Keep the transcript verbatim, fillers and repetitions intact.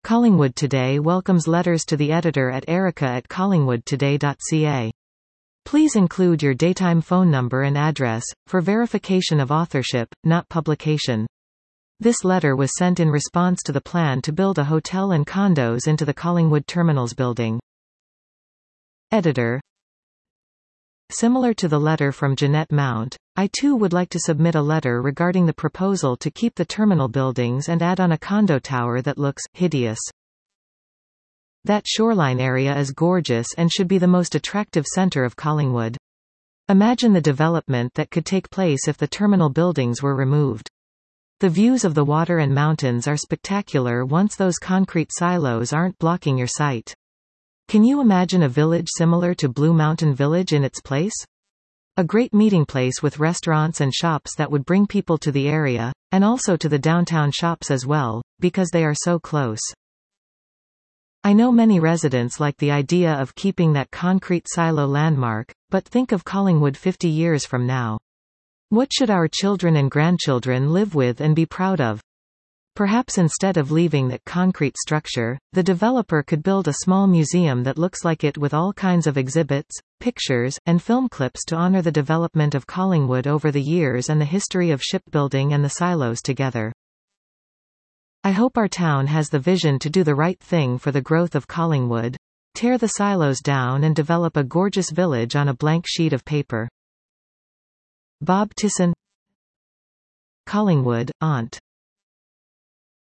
Collingwood Today welcomes letters to the editor at erica at collingwood today dot c a. Please include your daytime phone number and address, for verification of authorship, not publication. This letter was sent in response to the plan to build a hotel and condos into the Collingwood Terminals building. Editor. Similar to the letter from Jeanette Mount, I too would like to submit a letter regarding the proposal to keep the terminal buildings and add on a condo tower that looks hideous. That shoreline area is gorgeous and should be the most attractive center of Collingwood. Imagine the development that could take place if the terminal buildings were removed. The views of the water and mountains are spectacular once those concrete silos aren't blocking your sight. Can you imagine a village similar to Blue Mountain Village in its place? A great meeting place with restaurants and shops that would bring people to the area, and also to the downtown shops as well, because they are so close. I know many residents like the idea of keeping that concrete silo landmark, but think of Collingwood fifty years from now. What should our children and grandchildren live with and be proud of? Perhaps instead of leaving that concrete structure, the developer could build a small museum that looks like it with all kinds of exhibits, pictures, and film clips to honor the development of Collingwood over the years and the history of shipbuilding and the silos together. I hope our town has the vision to do the right thing for the growth of Collingwood, tear the silos down and develop a gorgeous village on a blank sheet of paper. Bob Tisson. Collingwood, Aunt.